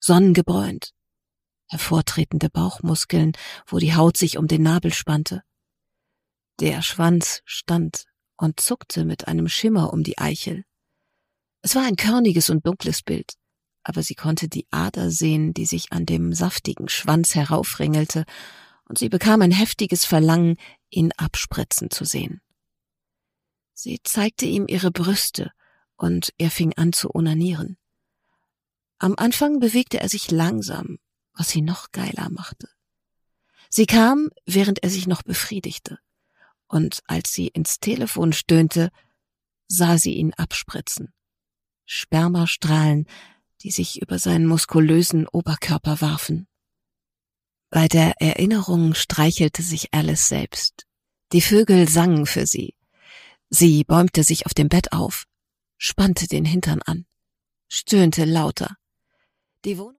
sonnengebräunt, hervortretende Bauchmuskeln, wo die Haut sich um den Nabel spannte. Der Schwanz stand und zuckte mit einem Schimmer um die Eichel. Es war ein körniges und dunkles Bild, aber sie konnte die Ader sehen, die sich an dem saftigen Schwanz heraufringelte, und sie bekam ein heftiges Verlangen, ihn abspritzen zu sehen. Sie zeigte ihm ihre Brüste, und er fing an zu onanieren. Am Anfang bewegte er sich langsam, was sie noch geiler machte. Sie kam, während er sich noch befriedigte, und als sie ins Telefon stöhnte, sah sie ihn abspritzen. Spermastrahlen, die sich über seinen muskulösen Oberkörper warfen. Bei der Erinnerung streichelte sich Alice selbst. Die Vögel sangen für sie. Sie bäumte sich auf dem Bett auf, spannte den Hintern an, stöhnte lauter. Die Wohnung